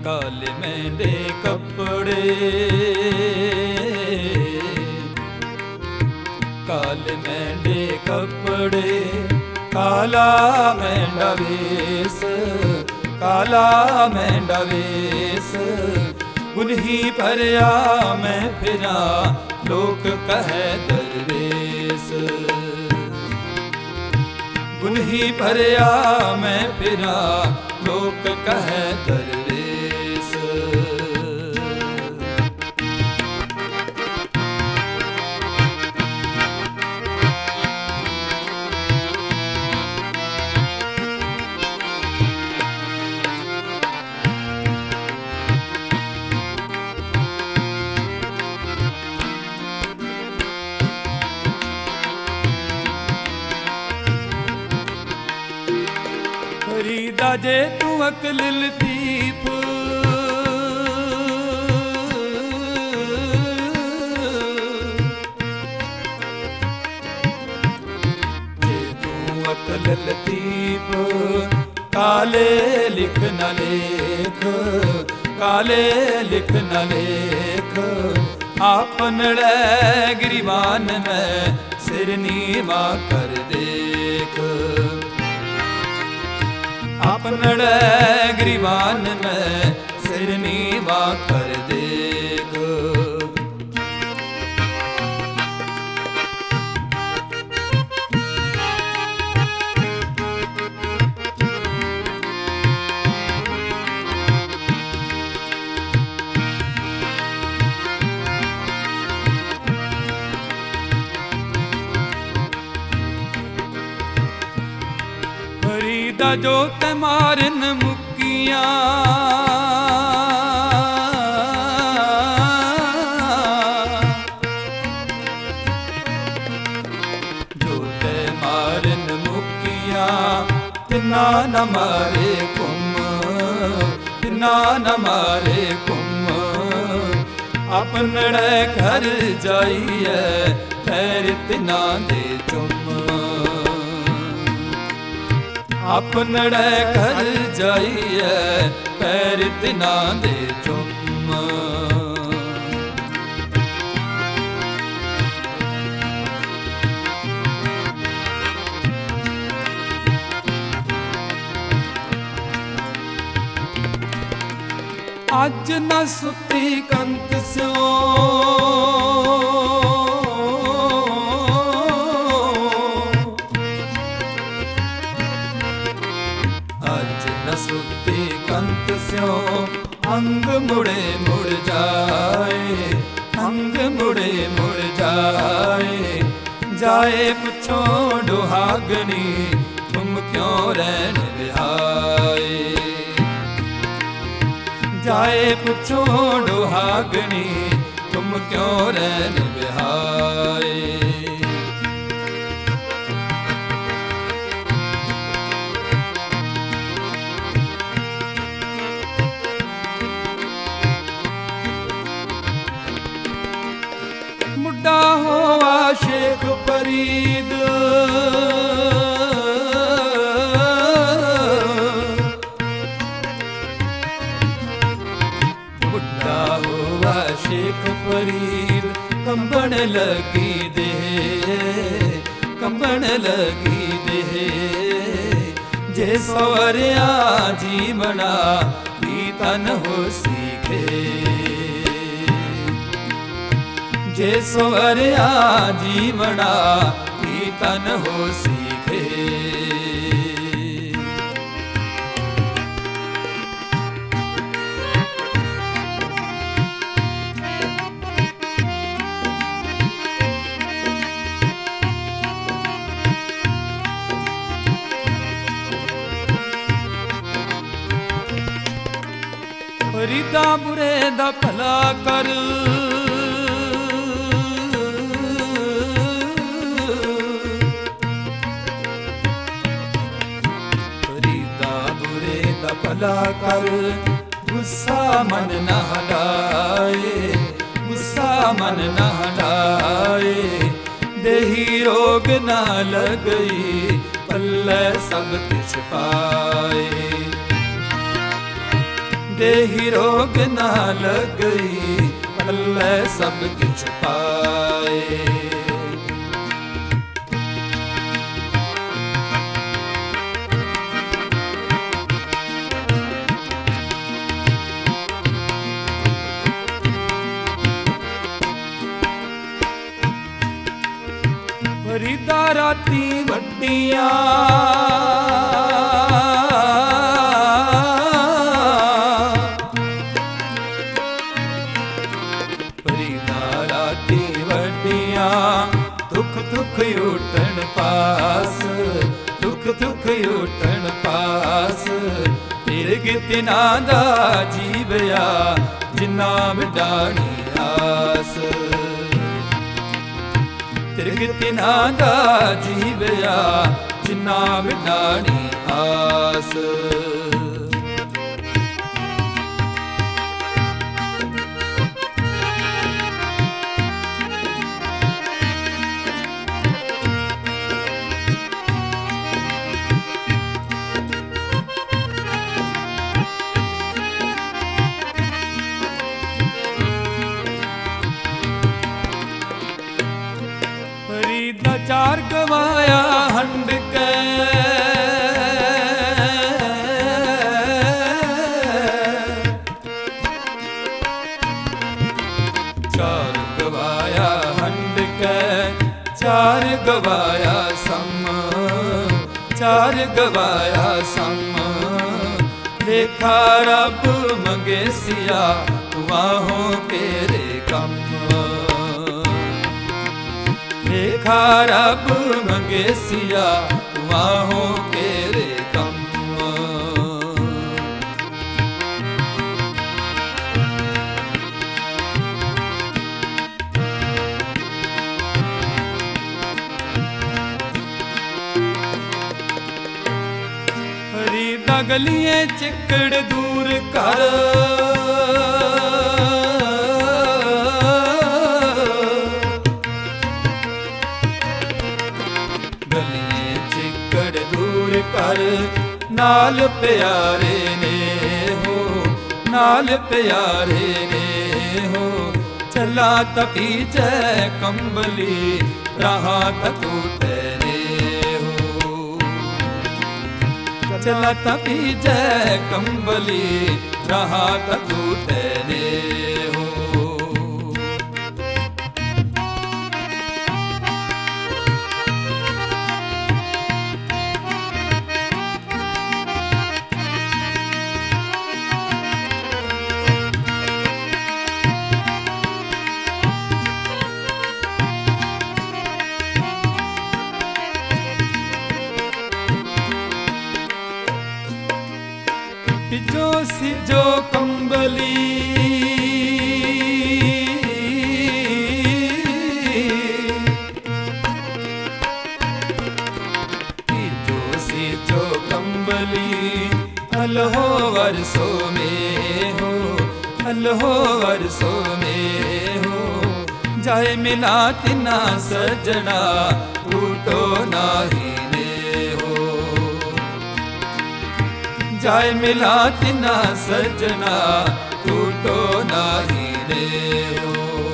काले मेंढे कपड़े, काले मेंढे कपड़े, काला मेंढा वेश, काला मेंढा वेश। गुलही भरिया मैं फिरा, लोक कहे दरवेश। गुलही भरिया मैं फिरा, लोक कहे दरवेश। फरीदा जे तू अकल लतीफ, जे तू अकल लतीफ, काले लिख न लेख, काले लिख न लेख। आपनड़े गिरिबान में सिर नीवा कर देख, आपनड़े गिरिबान में सिर नीवा कर देख। फरीदा जो ते मारन मुक्कियां, जो ते मारन मुक्कियां, तिन्ना न मारे कुम, तिन्ना न मारे कुम। अपनड़े घर जाइए पैर तिन्ना दे चुम, अपनड़े घर जाइए पैर तिन्ना दे चुम। अज न सुती कंत स्यों, सुती कंत स्यों। अंग मुड़े मुड़ जाए, अंग मुड़े मुड़ जाए। जाए पुछो डुहागनी, तुम क्यों रहन बिहाए। जाए पुछो डुहागनी, तुम क्यों रहन बिहाए। मुड्डा होवा शेख फरीद, मुड्डा होवा शेख फरीद। कंबन लगी दे, कंबन लगी दे। जे सवरिया जीवना भी तन हो सीखे, जे सवरिया जीवना ही तन हो सीखे। फरीदा बुरे दा भला कर, भला कर। गुस्सा मन न हटाए, गुस्सा मन न हटाए। देही रोग न लगई, पल्ले सब कुछ पाए। देहि रोग ना लगई, अल्लाह सब किछ पाए। फरीदा राती वड्डियां दुख दुख उठन पास, दुख दुख उठन पास। तिरग तिना दा जीवया जिन्ना विडाणी आस, तिरग तिना दा जीवया जिन्ना विडाणी आस। फरीदा चार गवाया हंड के, चार गवाया हंड के, चार गवाया सम, चार गवाया सम। लेखा रब मंगेसिया वाहों केरे कम, लेखा रब मंगेसिया वाहों केरे कम। फरीदा गलिए चिकड़ दूर कर, कर नाल प्यारे ने हो, नाल प्यारे ने हो। चला तपी जय कंबली रहा तू तेरे हो, चला तपी जय कंबली रहा तू तेरे हो। पिजो सिजो कंबली पिजो सिजो कंबली, अलहो वर्षों में हो, अलहो वर्षों में हो। जाए मिला तिना सजना टूटो नाही ने हो, जाए मिला तिना सजना टूटो नाही रे हो।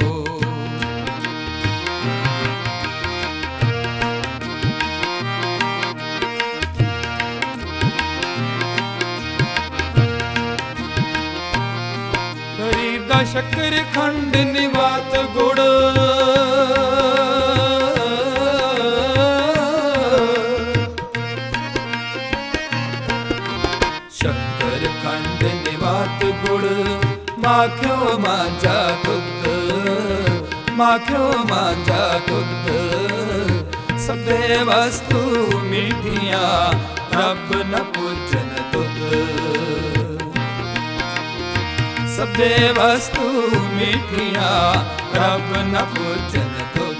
फरीदा शक्कर खंड निवात गुड़, शक्कर खंड निवात गुड़। माखियो मांझा दुध, माखियो मांझा दुध। सबे वस्तु मीठिया रब न पूजन दुध, सबे वस्तु मीठिया रब न पूजन दुध।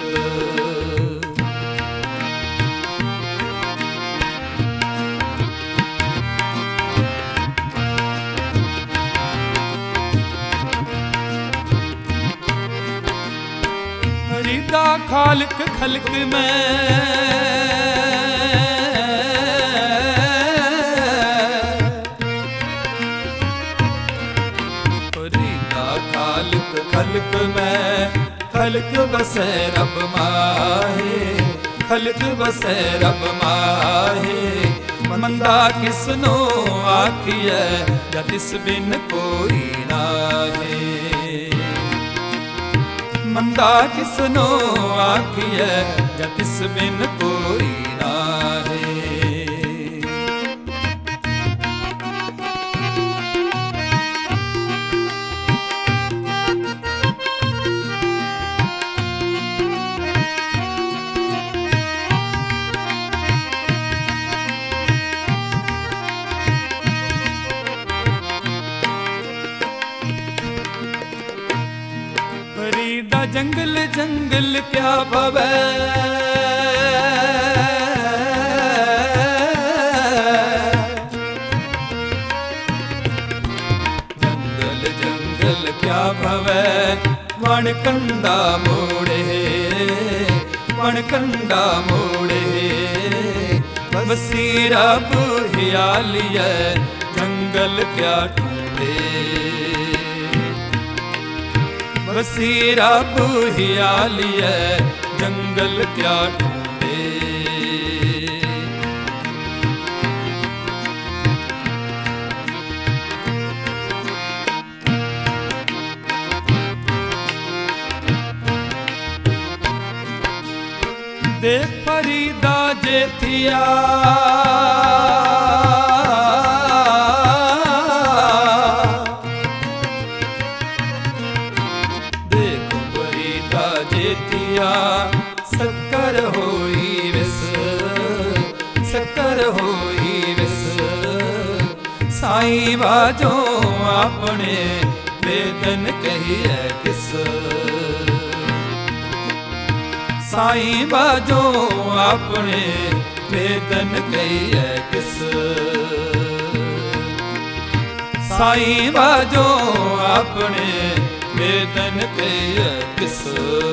फरीदा खालिक खल्क में, खलक में खलक बसै रब माहे, खलक बसै रब माहे। मंदा किसनो आखिए या तिस बिन कोई नाहे। मंदा किसनो आखिए या तिस बिन कोई नाहे। फरीदा जंगल जंगल क्या भवै, जंगल जंगल क्या भवै। वण कंडा मोड़े, वण कंडा मोड़े। वसीरा बुहियालिया जंगल क्या ढूंढे। वसीरा बुहियालिया जंगल क्या ढूंढे। देख फरीदा जेठिया, शक्कर होई विस, शक्कर होई विस। साईं बाजो अपने वेदन कहिए किस। साईं बाजो अपने वेदन कहिए किस। साईं बाजो अपने वेदन कहिए किस।